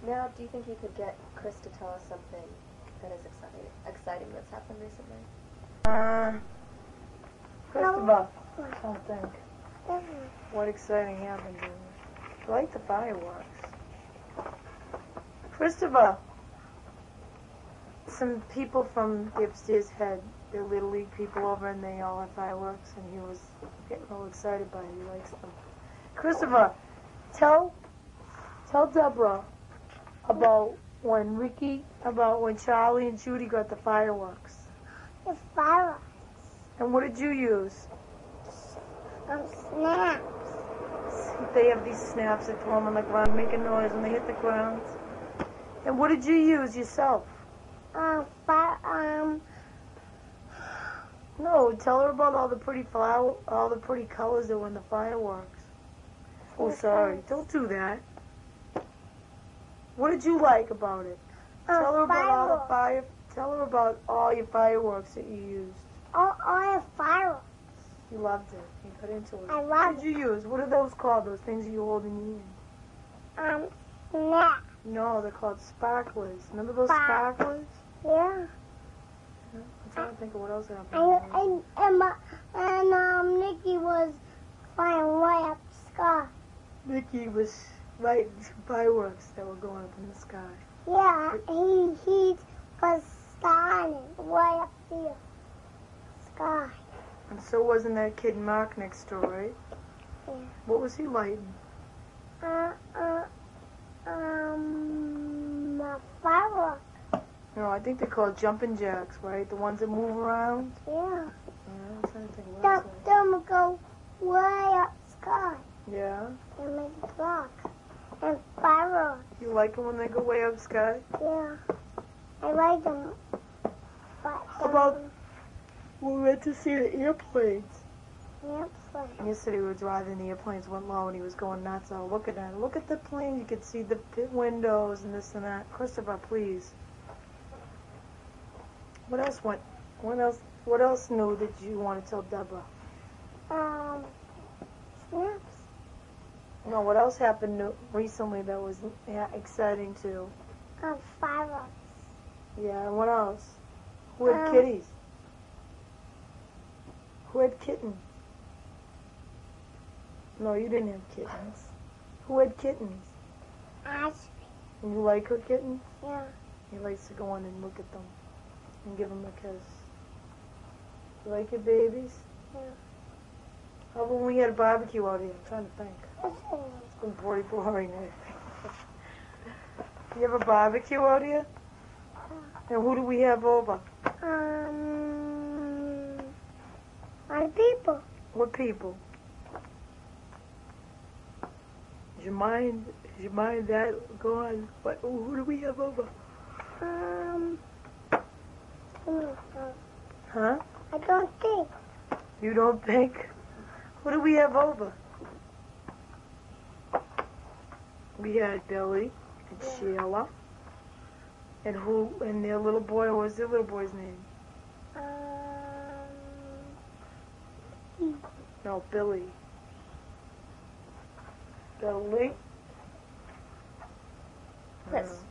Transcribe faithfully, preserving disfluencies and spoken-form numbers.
Now, do you think you could get Chris to tell us something that is exciting, exciting that's happened recently? Uh, Christopher, I don't think. What exciting happened to you? I like the fireworks. Christopher, some people from the upstairs had their Little League people over and they all had fireworks and he was getting all excited by it. He likes them. Christopher, tell, tell Deborah about when Ricky, about when Charlie and Judy got the fireworks. The fireworks. And what did you use? Um, snaps. They have these snaps that throw them on the ground, make a noise when they hit the ground. And what did you use yourself? Um, fire, um... No, tell her about all the pretty flower, all the pretty colors that were in the fireworks. Oh, sorry. Don't do that. What did you like about it? Um, tell her about all the fireworks. fire. Tell her about all your fireworks that you used. All, all the fireworks. You loved it. You got into it. I What loved did you use? What are those called? Those things you hold in your hand? Um, snaps. No, they're called sparklers. Remember those Spark- sparklers? Yeah. I'm trying to think of what else happened. And, and, and, my, and um, Nikki was flying way up the sky. Mickey was lighting some fireworks that were going up in the sky. Yeah, he, he was shining way up the sky. And so wasn't that kid Mark next door, right? Yeah. What was he lighting? Uh, uh, um, a firework. No, I think they're called jumping jacks, right? The ones that move around? Yeah. Yeah, I'm trying to think of what Them, else. them go way up sky Yeah? and make block. And fireworks. You like them when they go way up sky? Yeah. I like them. But How about we went to see the airplanes? airplane. Yesterday we were driving, the airplanes went low and he was going nuts. Oh, look at that. Look at the plane. You could see the pit windows and this and that. Christopher, please. What else went? What else? What else new did you want to tell Deborah? Um, snaps. No, what else happened new, recently that was yeah, exciting too? Um, fireworks. Yeah, and what else? Who had Um, kitties? Who had kittens? No, you didn't have kittens. Who had kittens? Ashley. And you like her kittens? Yeah. He likes to go in and look at them and give them a kiss. You like your babies? Yeah. How about when we had a barbecue out here? I'm trying to think. What's It's been pretty boring, I think. You have a barbecue out here? And who do we have over? Um, other people. What people? Is your mind, is your mind that gone? What, who do we have over? Um, Huh? I don't think. You don't think? Who do we have over? We had Billy and Yeah. Sheila. And who, and their little boy, what was their little boy's name? Um, No, Billy. Billy? Chris, Uh,